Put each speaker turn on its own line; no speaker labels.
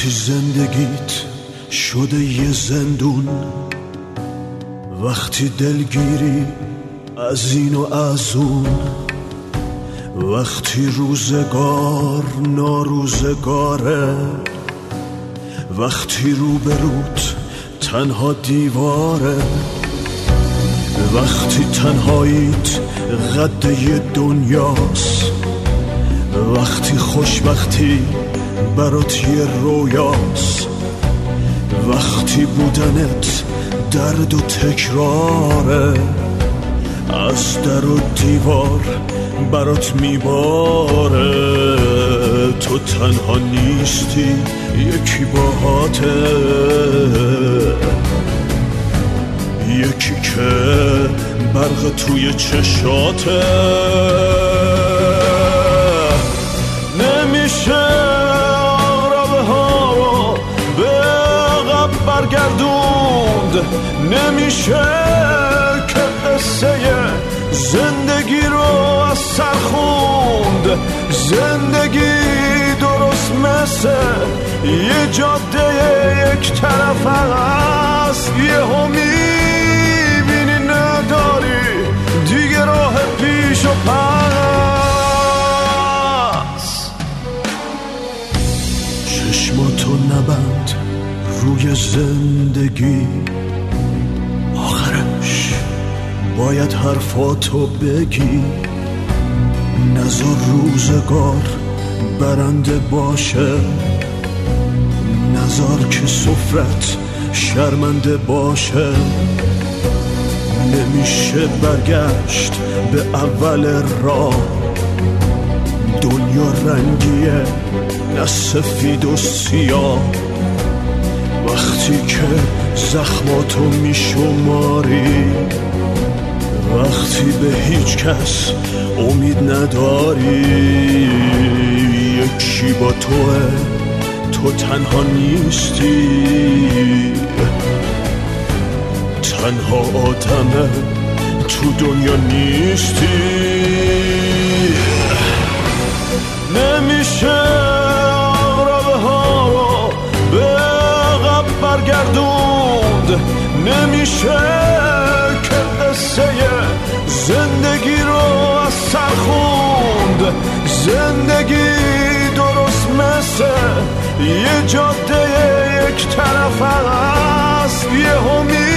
وقتی زندگیت شده یه زندون، وقتی دلگیری از این و از اون، وقتی روزگار ناروزگاره، وقتی روبروت تنها دیواره، وقتی تنهاییت قد یه دنیاست، وقتی خوشبختی برات یه رویاست، وقتی بودنت درد و تکراره، از در و دیوار برات میباره، تو تنها نیستی یکی باهاته، یکی که برق توی چشاته. نمیشه آرابه ها رو به عقب برگردوند، نمیشه که قصه زندگی رو از سر خوند. زندگی درست مثل یه جاده یک طرف است، یهو میبینی نداری دیگه راه پیش و پس. چشماتو نبند روی زندگی، آخرش باید حرفاتو بگی. نذار روزگار برنده باشه، نذار که سفرت شرمنده باشه. نمیشه برگشت به اول راه، دنیا رنگیه نه سفید و سیاه. وقتی که زخماتو میشماری، وقتی به هیچ کس امید نداری، یکی با توه، تو تنها نیستی، تنها آدمه تو دنیا نیستی. نمیشه آقربه ها رو به عقب برگردوند، نمیشه که قصه زندگی رو از سر خوند. زندگی درست مثل یه جاده یک طرف است، یهو